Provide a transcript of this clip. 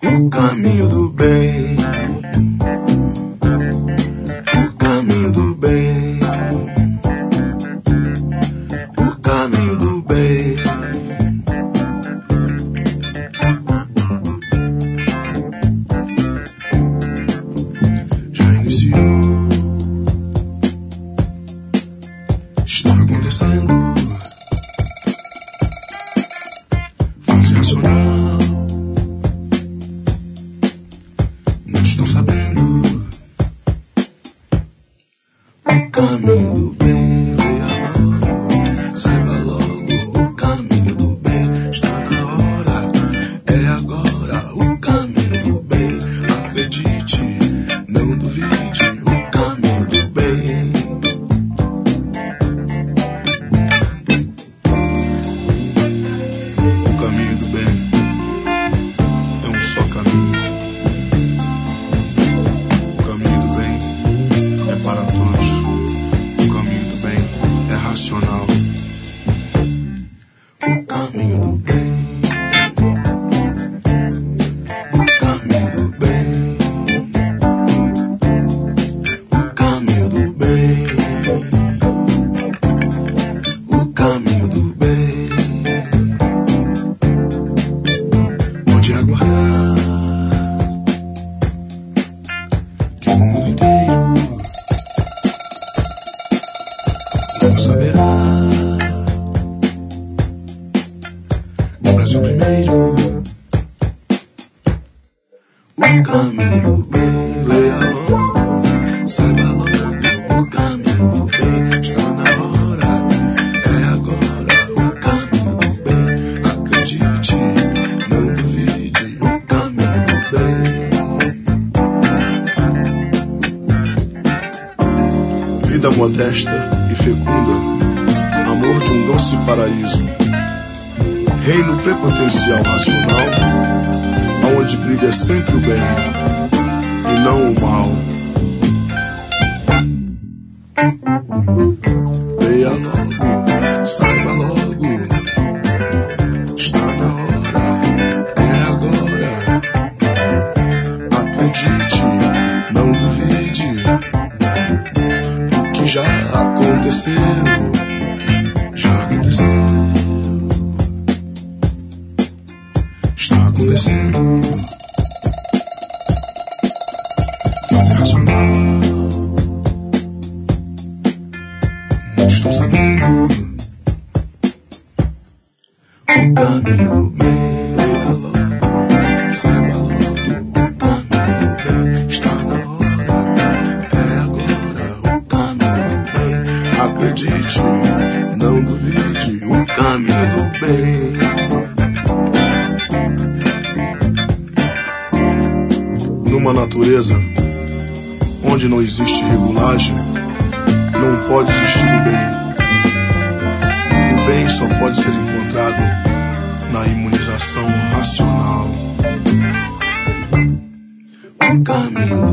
O caminho do bem, o caminho do bem, o caminho do bem. Já iniciou, está acontecendo. Fase racional. Estão sabendo o caminho do bem, leia logo, saiba logo o caminho do bem, está na hora, é agora o caminho do bem, acredite, não duvide, o caminho do bem. O caminho do bem é um só caminho. Para todos, o caminho do bem é racional. O caminho do bem, o caminho do bem, o caminho do bem, o caminho do bem. Pode aguardar que o mundo inteiro saberá. O Brasil primeiro. O caminho do bem, leia logo, saiba logo, o caminho do bem, está na hora, é agora, o caminho do bem, acredite, não duvide, o caminho do bem. Vida modesta e fecunda, amor de um doce paraíso, reino prepotencial racional, aonde brilha sempre o bem e não o mal. Leia logo, saiba logo, está na hora, é agora, acredite, não duvide, o que já aconteceu, já aconteceu, está acontecendo. Fase racional, muitos estão sabendo o caminho do bem, leia logo, saiba logo, o caminho do bem, está na hora, é agora, o caminho do bem, acredite, não duvide, o caminho do bem. Numa natureza onde não existe regulagem, não pode existir o bem. O bem só pode ser encontrado na imunização racional. O caminho